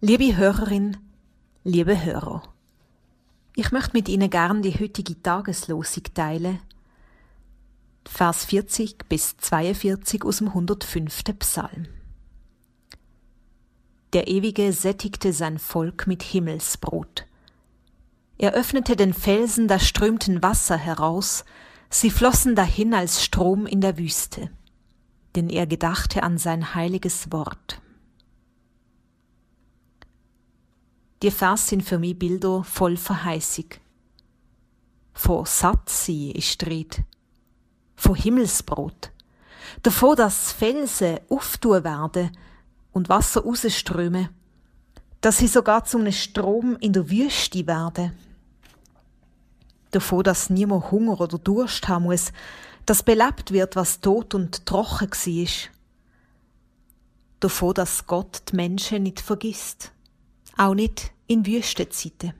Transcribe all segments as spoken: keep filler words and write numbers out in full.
Liebe Hörerin, liebe Hörer, ich möchte mit Ihnen gerne die heutige Tageslosung teilen, Vers vierzig bis zweiundvierzig aus dem hundertfünften Psalm. Der Ewige sättigte sein Volk mit Himmelsbrot. Er öffnete den Felsen, da strömten Wasser heraus, sie flossen dahin als Strom in der Wüste, denn er gedachte an sein heiliges Wort. Die Vers sind für mich Bilder voll Verheißung. Von Sattsein ist die Rede, von Himmelsbrot, davon, dass Felsen auftun werden und Wasser rausströmen, dass sie sogar zu einem Strom in der Wüste werden. Davon, dass niemand Hunger oder Durst haben muss, dass belebt wird, was tot und trocken war. Davon, dass Gott die Menschen nicht vergisst, auch nicht in Wüstenzeiten.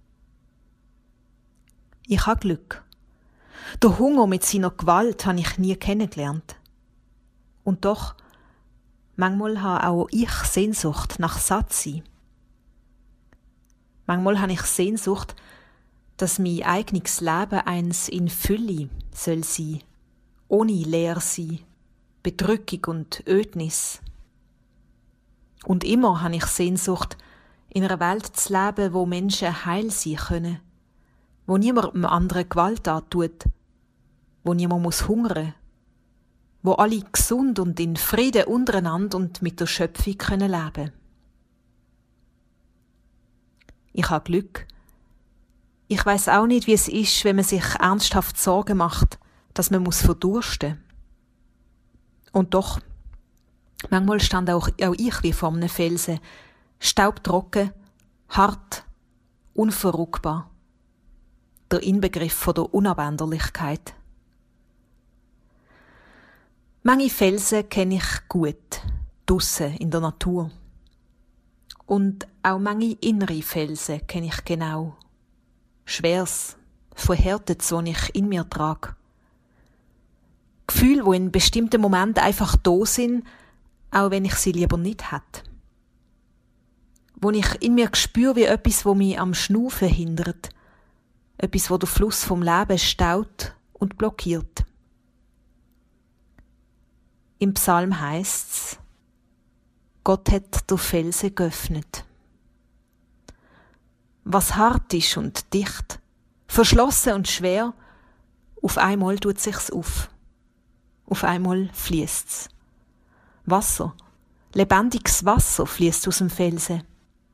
Ich habe Glück. Der Hunger mit seiner Gewalt habe ich nie kennengelernt. Und doch, manchmal habe auch ich Sehnsucht nach Sattsein. Manchmal habe ich Sehnsucht, dass mein eigenes Leben eins in Fülle soll sein, ohne Leer sein, Bedrückung und Ödnis. Und immer habe ich Sehnsucht, in einer Welt zu leben, wo Menschen heil sein können, wo niemand einem anderen Gewalt antut, wo niemand muss hungern, wo alle gesund und in Frieden untereinander und mit der Schöpfung können leben. Ich habe Glück. Ich weiss auch nicht, wie es ist, wenn man sich ernsthaft Sorgen macht, dass man muss verdursten. Und doch, manchmal stand auch, auch ich wie vor einem Felsen, staubtrocken, hart, unverrückbar. Der Inbegriff von der Unabänderlichkeit. Manche Felsen kenne ich gut, draussen in der Natur. Und auch manche innere Felsen kenne ich genau. Schweres, Verhärtetes, das ich in mir trage. Gefühle, die in bestimmten Momenten einfach da sind, auch wenn ich sie lieber nicht hätte. Wo ich in mir spüre wie etwas, wo mich am Schnaufen hindert. Etwas, wo der Fluss vom Leben staut und blockiert. Im Psalm heisst's: Gott hat der Felsen geöffnet. Was hart ist und dicht, verschlossen und schwer, auf einmal tut sich's auf. Auf einmal fließt's. Wasser, lebendiges Wasser fließt aus dem Felsen.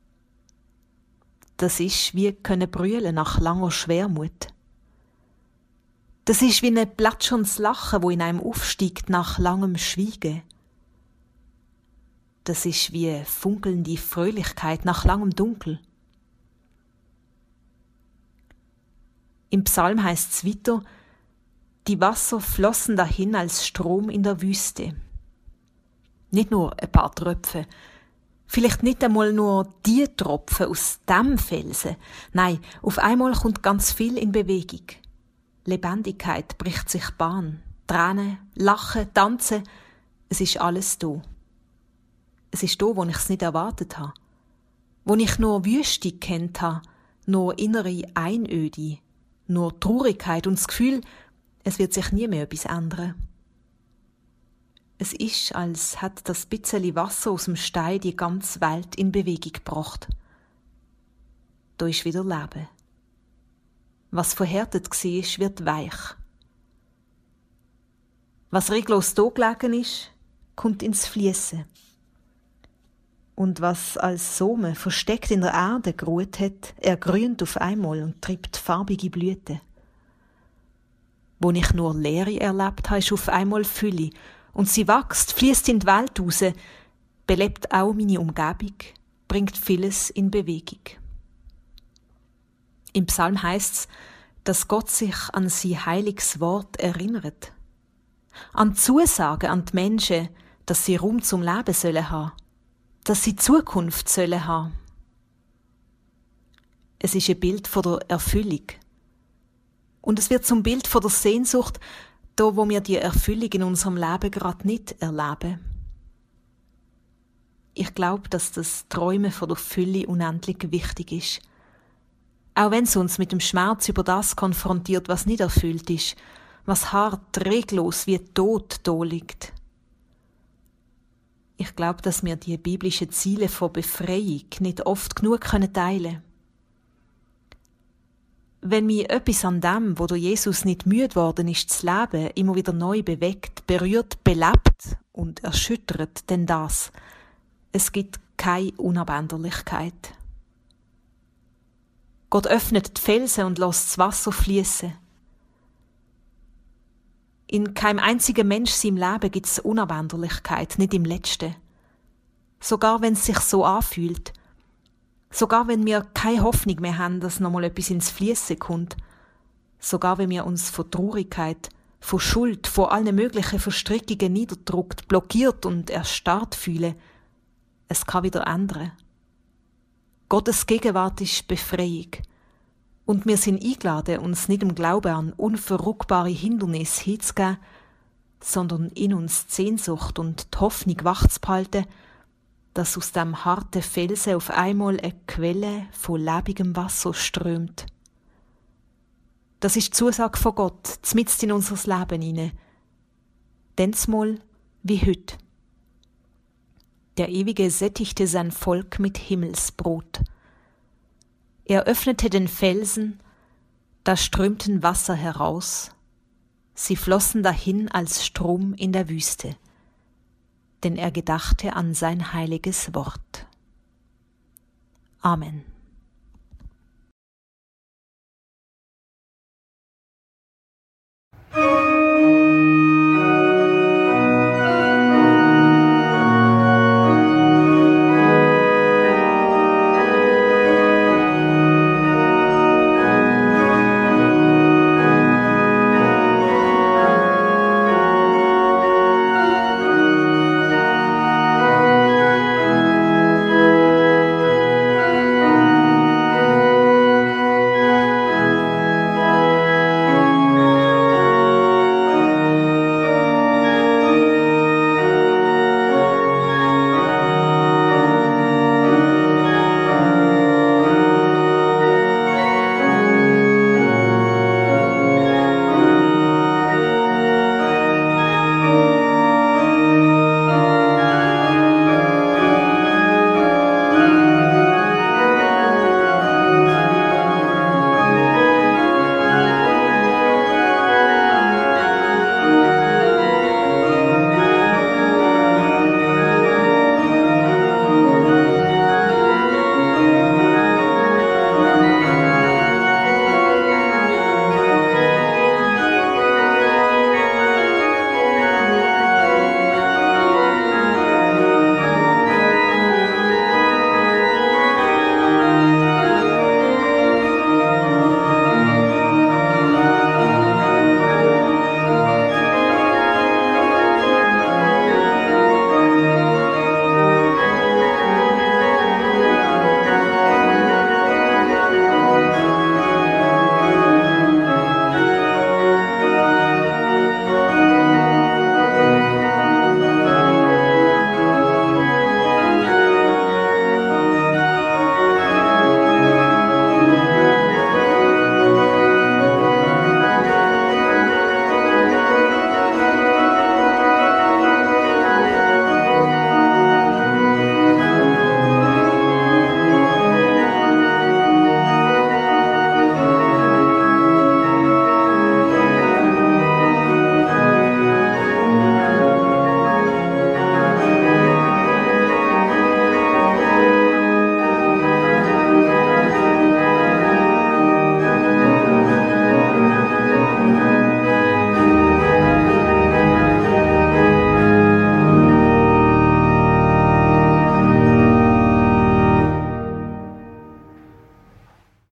Das ist wie können brüllen nach langer Schwermut. Das ist wie ein plätscherndes Lachen, wo in einem aufsteigt nach langem Schweigen. Das ist wie funkelnde Fröhlichkeit nach langem Dunkel. Im Psalm heißt es weiter: Die Wasser flossen dahin als Strom in der Wüste. Nicht nur ein paar Tröpfe, vielleicht nicht einmal nur die Tropfen aus dem Felsen. Nein, auf einmal kommt ganz viel in Bewegung. Lebendigkeit bricht sich Bahn. Tränen, Lachen, Tanzen, es ist alles da. Es ist da, wo ich es nicht erwartet habe. Wo ich nur Wüste kennt habe, nur innere Einöde, nur Traurigkeit und das Gefühl, es wird sich nie mehr etwas ändern. Es ist, als hätte das bisschen Wasser aus dem Stein die ganze Welt in Bewegung gebracht. Da ist wieder Leben. Was verhärtet war, wird weich. Was reglos da gelegen ist, kommt ins Fließen. Und was als Samen versteckt in der Erde geruht hat, ergrünt auf einmal und treibt farbige Blüten. Wo ich nur Leere erlebt habe, ist auf einmal Fülle. Und sie wächst, fließt in die Welt raus, belebt auch meine Umgebung, bringt vieles in Bewegung. Im Psalm heisst's, dass Gott sich an sein heiliges Wort erinnert. An Zusagen an die Menschen, dass sie Raum zum Leben sollen haben, dass sie Zukunft sollen haben. Es ist ein Bild von der Erfüllung. Und es wird zum Bild von der Sehnsucht, da wo wir die Erfüllung in unserem Leben gerade nicht erleben. ich glaube, dass das Träumen von der Fülle unendlich wichtig ist. Auch wenn es uns mit dem Schmerz über das konfrontiert, was nicht erfüllt ist, was hart, reglos wie Tod da liegt. Ich glaube, dass wir die biblischen Ziele von Befreiung nicht oft genug teilen können. Wenn mich etwas an dem, wo der Jesus nicht müde worden ist, zu leben, immer wieder neu bewegt, berührt, belebt und erschüttert, denn das: Es gibt keine Unabänderlichkeit. Gott öffnet die Felsen und lässt das Wasser fließen. In keinem einzigen Mensch seinem Leben gibt es Unabänderlichkeit, nicht im Letzten. Sogar wenn es sich so anfühlt. Sogar wenn wir keine Hoffnung mehr haben, dass nochmal etwas ins Fließen kommt. Sogar wenn wir uns von Traurigkeit, von Schuld, von allen möglichen Verstrickungen niederdrückt, blockiert und erstarrt fühlen. Es kann wieder ändern. Gottes Gegenwart ist Befreiung. Und wir sind eingeladen, uns nicht im Glauben an unverrückbare Hindernisse hinzugeben, sondern in uns die Sehnsucht und die Hoffnung wachzuhalten, dass aus dem harten Felsen auf einmal eine Quelle von lebigem Wasser strömt. Das ist die Zusage von Gott, mitten in unser Leben hinein. Dennsmal wie heute. Der Ewige sättigte sein Volk mit Himmelsbrot. Er öffnete den Felsen, da strömten Wasser heraus. Sie flossen dahin als Strom in der Wüste, denn er gedachte an sein heiliges Wort. Amen.